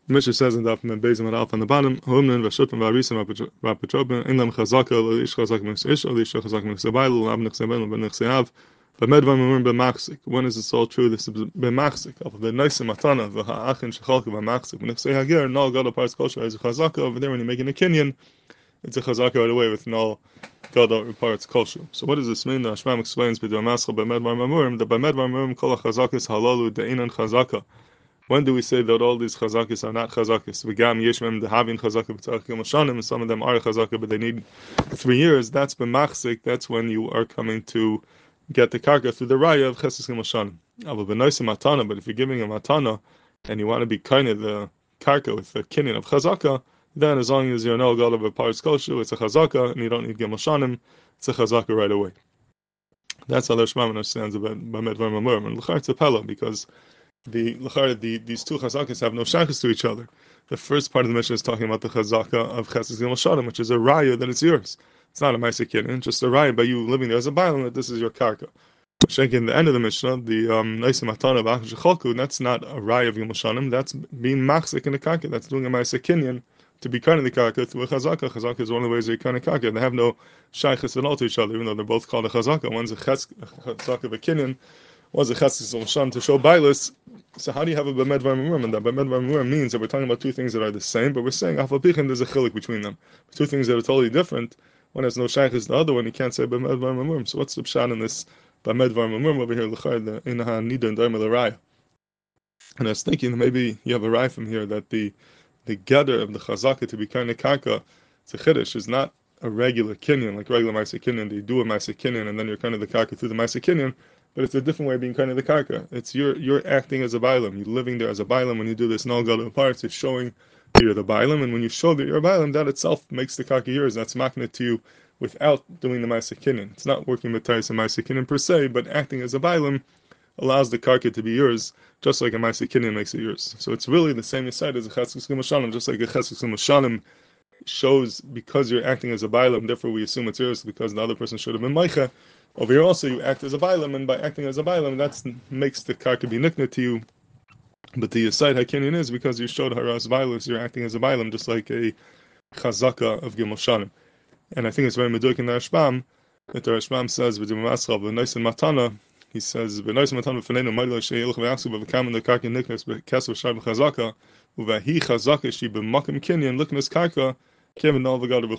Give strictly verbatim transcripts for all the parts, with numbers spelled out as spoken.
Mishnah says in the Bezim Alf on the bottom, Homnan Vashutman Varisim Rapachobin, Inlam Chazaka, Ish Chazak Mix Ish, Ish Chazak Mix Abayl, Labnix Abel, Benix Av, but Medvan Mumur Bemaxik. When is this all true? This is Bemaxik. Of the nice Matana, the Ha'achin Shechalka Bemaxik. When they say Hagir, no God of parts culture is a Chazaka over there when you're making a Kenyan, it's a Chazaka right away with no God of parts culture. So what does this mean? The Hashmam explains, B'du Mascha B'medvan Mamurim, the B'medvan Mamurim Kol HaChazakis Halalu De'inan Chazaka. When do we say that all these chazakis are not chazakis? V'gam yeshmem dehavin chazaka b'tzarchim mashanim, and some of them are chazaka, but they need three years. That's b'machzik. That's when you are coming to get the karka through the raya of chesed mashanim. Ava b'noisim matana, but if you're giving a matana and you want to be kind of the karka with the kinyan of chazaka, then as long as you're no god of a paris koshu, it's a chazaka, and you don't need gim mashanim, it's a chazaka right away. That's how the Shmam understands about b'med v'mamurim, and l'char it's a pella because The, the these two chazakas have no shaykhs to each other. The first part of the mission is talking about the chazaka of chesed gimel shadim, which is a raya that it's yours. It's not a ma'aseh kinyan, just a raya by you living there as a bailam that this is your karka. Shenk in the end of the Mishnah, the um, nice matana of achim shechalku, that's not a raya of gimel shadim. That's being machzik in the karka. That's doing a ma'aseh kinyan to be kind of the karka through a chazaka. Chazaka is one of the ways they kind of karka. They have no shaykhs at all to each other, even though they're both called a chazaka. One's a chazaka of a kinyan. Was a chesed l'shan to show bailus. So how do you have a b'med v'amurim? And that b'med v'amurim means that we're talking about two things that are the same, but we're saying afal pichin there's a chilik between them. Two things that are totally different. One has no shaykhs, the other one you can't say b'med v'amurim. So what's the pshat in this b'med v'amurim over here? L'chayr the inaha nida and daimel raya. And I was thinking that maybe you have a raya from here that the the gather of the chazaka to be kind of karka, it's a chiddush, is not a regular kinyan like regular ma'aseh kinyan. They do a ma'aseh kinyan and then you're kind of the karka through the ma'aseh kinyan. But it's a different way of being kind of the karka. It's you're you're acting as a bailam. You're living there as a bailam. When you do this no gala parts, it's showing that you're the bailam. And when you show that you're a bailam, that itself makes the karka yours. That's makna to you without doing the ma'aseh kinyan. It's not working with tais and ma'aseh kinyan per se, but acting as a bailam allows the karka to be yours, just like a ma'aseh kinyan makes it yours. So it's really the same side as a chesed mashalim, just like a chesed mashalim shows because you're acting as a bailam, therefore we assume it's yours because the other person should have been meicha. Over here also you act as a bailam, and by acting as a bailam, that makes the karka be nikna to you. But the aside hakinyan is because you showed her as bailus, you're acting as a bailam, just like a chazaka of gimel shanim. And I think it's very meduk in the Rashbam that the Rashbam says with the Mamascha v'nois and matana. He says v'nois and matana v'fneinu ma'ila she'ilch v'yaksu v'v'kam and the karka niknas v'kesu v'shar v'chazaka u'vahi chazaka she b'makim kinyan liknas karka. So the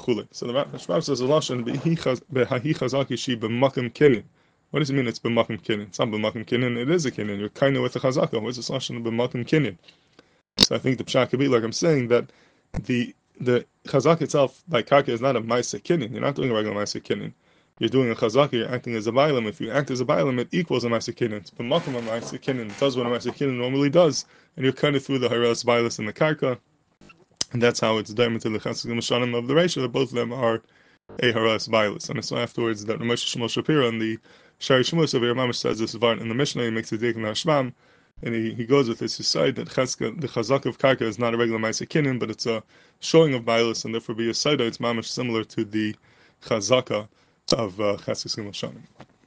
Rashbam says a lashon behahi chazaki she b'makim kinyan. What does it mean? It's b'makim kinyan. It's not b'makim kinyan. It is a kinyan. You're kind of with a chazaka. What's this lashon b'makim kinyan? So I think the pshat could be like I'm saying that the the chazaka itself by karka is not a ma'aseh kinyan. You're not doing a regular ma'aseh kinyan. You're doing a chazaka. You're acting as a bailam. If you act as a bailam, it equals a ma'aseh kinyan. It's b'makim a ma'aseh kinyan. It does what a ma'aseh kinyan normally does, and you're kind of through the haras bailas and the karka. And that's how it's diamond to the chesed mashanim of the ratio, that both of them are a haras bailas. And I saw afterwards that Ramesh Shmuel Shapira and the Shari Shmuel of Mamash says this vart in the Mishnah. He makes a dig in the Hashmam, and he, he goes with this side that cheska, the chazak of karka is not a regular ma'aseh kinyan, but it's a showing of bailas, and therefore be a side it's mamash similar to the chazaka of uh, chesed mashanim.